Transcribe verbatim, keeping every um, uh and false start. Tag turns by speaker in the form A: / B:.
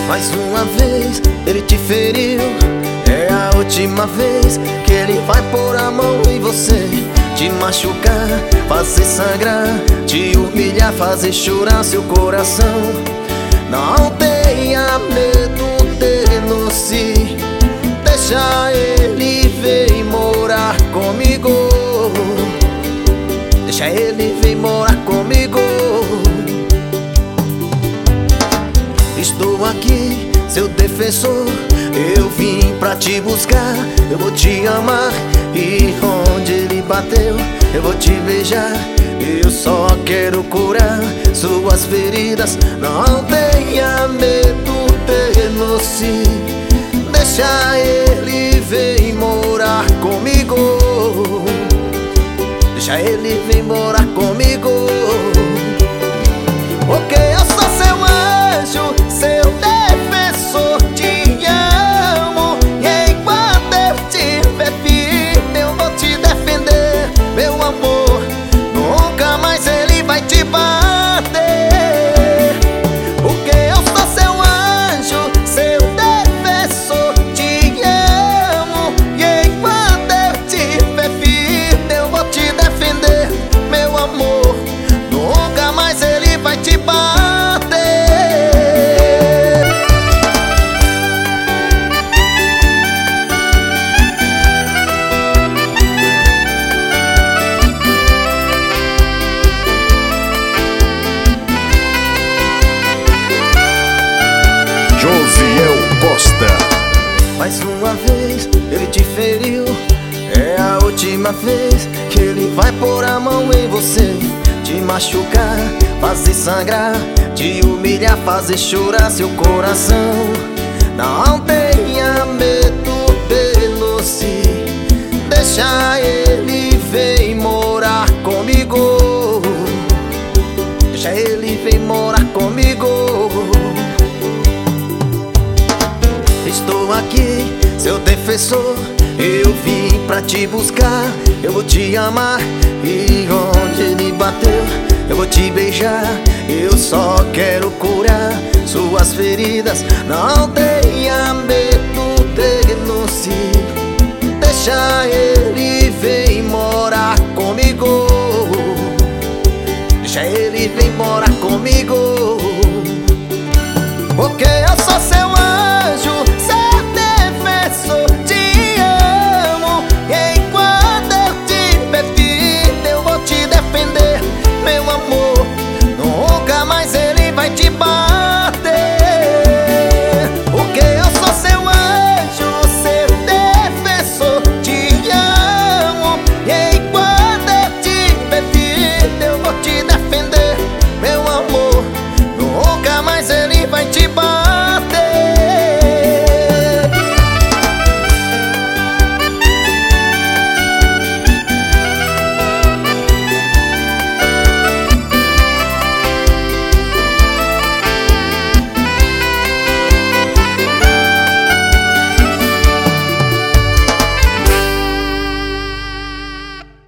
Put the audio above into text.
A: Mais uma vez ele te feriu, é a última vez que ele vai pôr a mão em você, te machucar, fazer sangrar, te humilhar, fazer chorar seu coração. Não tenha medo dele, se deixa ele vir morar comigo. Deixa ele vir morar comigo. Estou aqui, seu defensor, eu vim pra te buscar. Eu vou te amar e onde ele bateu eu vou te beijar. Eu só quero curar suas feridas. Não tenha medo dele, se deixa ele vir morar comigo. Deixa ele vir morar comigo. Porque eu sou seu anjo, seu defensor, te amo. E enquanto eu estiver firme, eu vou te defender, meu amor. Nunca mais ele vai te bater. Porque eu sou seu anjo, seu defensor, te amo. E enquanto eu estiver firme, eu vou te defender, meu amor. Nunca mais ele vai te bater.
B: Josiel Costa.
A: Mais uma vez ele te feriu, é a última vez que ele vai pôr a mão em você, te machucar, fazer sangrar, te humilhar, fazer chorar seu coração. Não tenha medo dele, se deixa ele vir morar comigo. Deixa ele vir morar comigo. Estou aqui, seu defensor, eu vim pra te buscar. Eu vou te amar e onde ele bateu eu vou te beijar. Eu só quero curar suas feridas. Não tenha medo dele, se deixa ele vir morar comigo. Deixa ele vir morar comigo. Porque